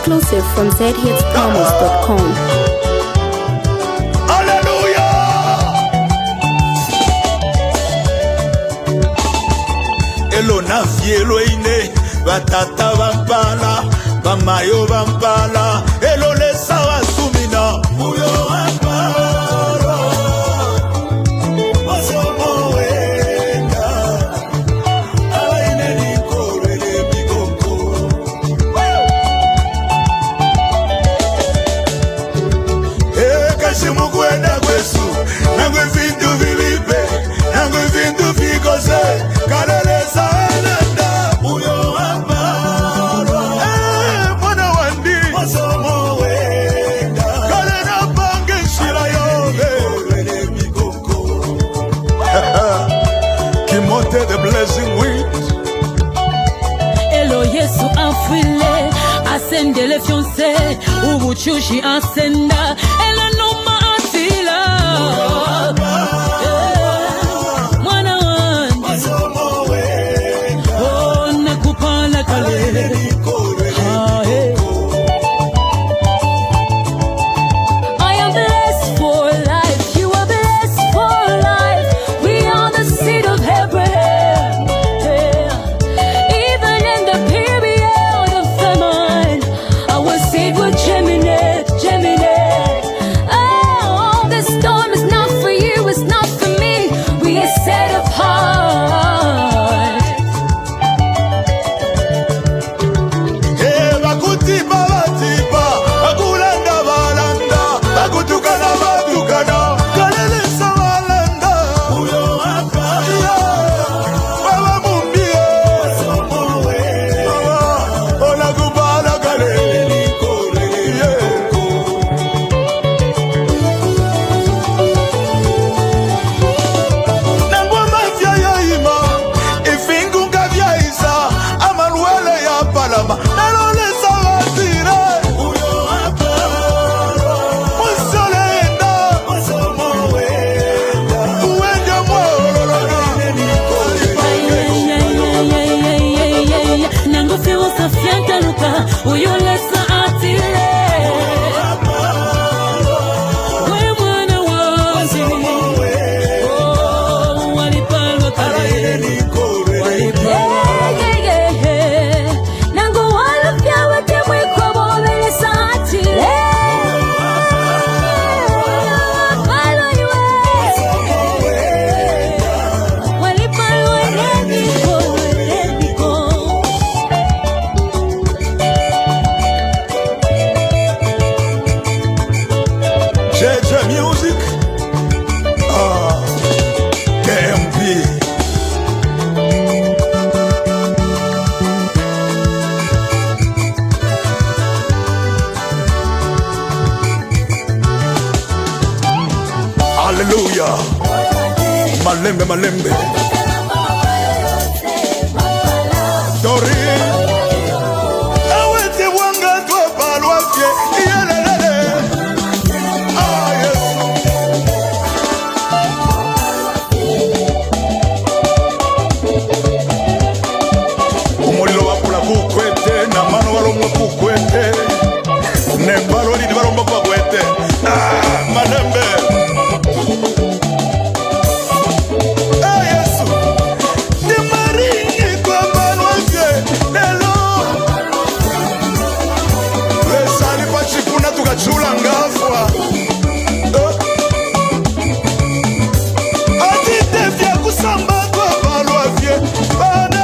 Exclusive from zhitspromos.com. Hallelujah! Elo na fielo ine, batata vampala, bamayo vampala, elo le sawa sumina, uyo vampala, wasomo wenda, aine ni kore le bigoko. Kashimu kwenda kwesu, nangwe vindu vilipe, nangwe vindu vikose, kalele saenenda, uyo ambaro. Mwana wandi, wasomo wenda, kalena pange shira yobe, wele mikoko. Kimote the blessing wind. Elo Yesu afile, asende le fiancé, ubuchushi asenda, elo noma afila. Mwana wandi, oh nakupala kale. I am blessed for life, you are blessed for life. We are the seed of Abraham. Even in the period of famine, our seed will germinate. Oh, this storm is not for you, it's not for me. We are set apart. Bakutipa batipa, bakulanda balanda, bakutukana batukana, kalele sawalanda, uyo apaya, baba mumbie, wasomo wenda, ona kubala kalele nikore, nangwa mafya ya ima, ifingunga vya isa, amanuele ya palama, nalole savatire, uyo aparo, musolenda, wasomo wenda, uwende mwololona, Nango feo sa fianta luka, uyo lesa atire. We mwana wazi, oh walipalwa kale. Nango wala pia wete mwiko bole lesa atire. Walipalwa iwe, walipalwa eleniko. JJ Music, KMP. Hallelujah. Malembe, malembe. Doreen. Awete wanga twa balwafye. Iyelelele. Ah, Yesu. Umulilo wakula kukwete, na mano walomwa kukwete, nembalo lini walomwa kukwete. Malembe. Yesu. Ni maringi kwa balwafye. Nelo. Lesali pachikuna tukachula ngafwa. Atite vya kusamba kwa balwafye. Bana.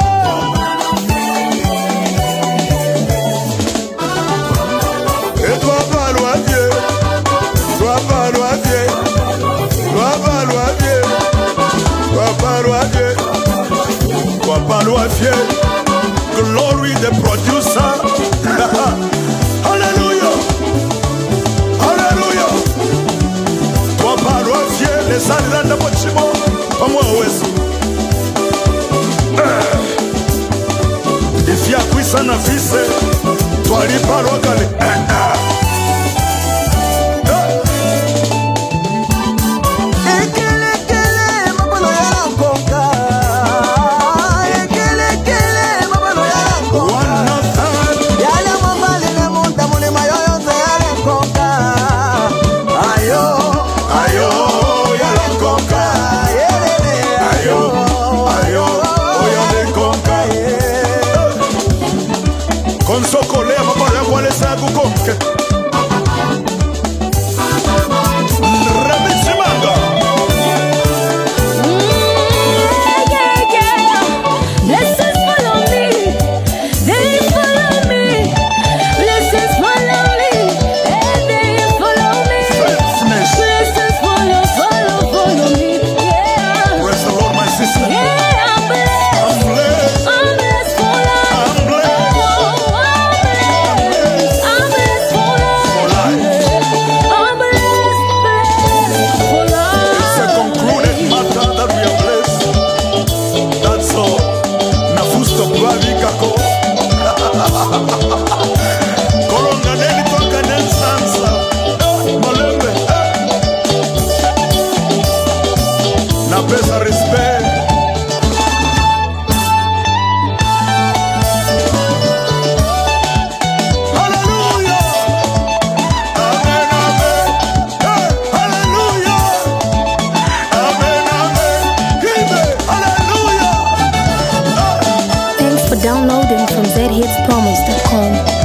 Etwa balwafye. Twa balwafye. Twa balwafye. Twa balwafye. Twa balwafye. Glory the producer. Hallelujah. Hallelujah. Twa balwafye. Lesali randa pochimo. Pamwa wesu. Ifya kwisa na fise. Twali parokale. Ekele kele mabalo ya konka. Ekele kele mabalo ya konka. One of na pesa respect. Hallelujah. Amen, amen. Hey, hallelujah. Amen, amen. Give it. Hallelujah. Thanks for downloading from zhitspromos.com.